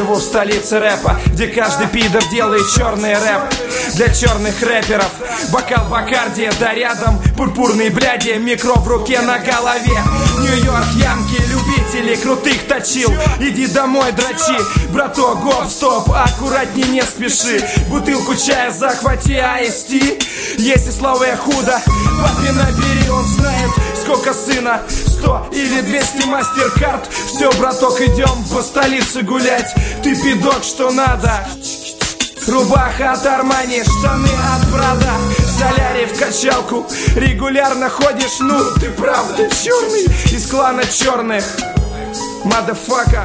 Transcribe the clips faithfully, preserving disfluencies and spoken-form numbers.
живу в столице рэпа, где каждый пидор делает черный рэп. Для черных рэперов бокал Бакарди, да рядом пурпурные бляди, микро в руке на голове. Нью-Йорк, Янки, любители крутых точил. Иди домой, дрочи, браток, гоп, стоп, аккуратней, не спеши. Бутылку чая захвати, айс-ти. Если слово худо, папе набери, он знает, сколько сына. Сто или двести мастеркард. Все, браток, идем по столице гулять. Ты пидок, что надо. Рубаха от Армани, штаны от Прада, солярий в качалку. Регулярно ходишь, ну ты правда черный, из клана черных. Мадафака.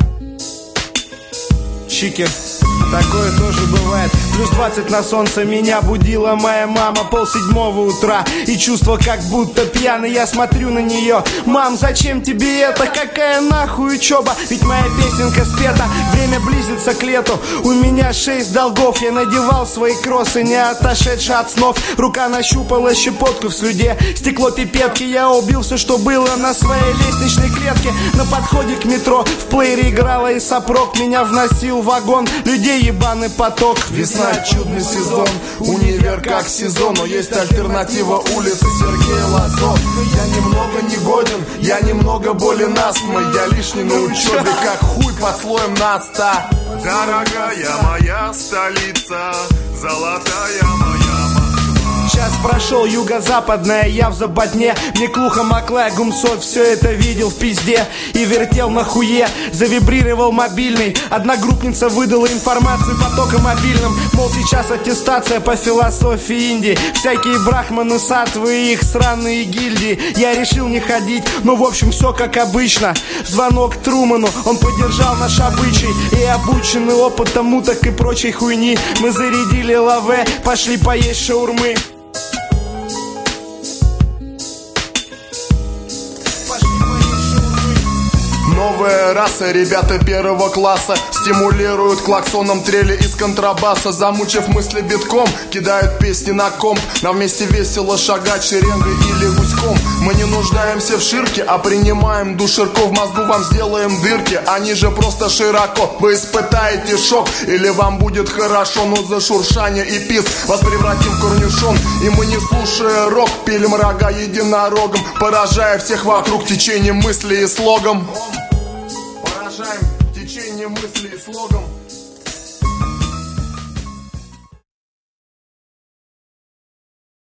Чики. Такое тоже бывает. Плюс двадцать на солнце, меня будила моя мама пол седьмого утра. И чувство, как будто пьяный, я смотрю на нее. Мам, зачем тебе это? Какая нахуй учеба? Ведь моя песенка спета, время близится к лету. У меня шесть долгов, я надевал свои кроссы, не отошедшие от снов. Рука нащупала щепотку в слюде, стекло пипетки. Я убил все, что было на своей лестничной клетке. На подходе к метро в плеере играла и сопрок. Меня вносил в вагон людей ебаный поток. Весна, чудный сезон, универ как сезон, но есть альтернатива, улицы Сергея Лазо. Я немного не годен, я немного болен астмой, я лишний на учебе, как хуй под слоем наста. Дорогая моя столица, золотая моя. Час прошел, юго-западная, я в западне. Мне Клуха, Маклай, Гумсов, все это видел в пизде. И вертел на хуе, завибрировал мобильный. Одногруппница выдала информацию потоком мобильным. Мол, сейчас аттестация по философии Индии. Всякие брахманы, сатвы и их сраные гильдии. Я решил не ходить, но в общем все как обычно. Звонок Труману, он поддержал наш обычай. И обученный опытом уток и прочей хуйни, мы зарядили лаве, пошли поесть шаурмы. Новая раса, ребята первого класса стимулируют клаксоном трели из контрабаса. Замучив мысли битком, кидают песни на комп. Нам вместе весело шагать шеренгой или гуськом. Мы не нуждаемся в ширке, а принимаем душирку. В мозгу вам сделаем дырки, они же просто широко. Вы испытаете шок, или вам будет хорошо. Но за шуршание и писк вас превратим в корнюшон. И мы, не слушая рок, пилим рога единорогом, поражая всех вокруг течением мысли и слогом. Поражаем течением мысли и слогом.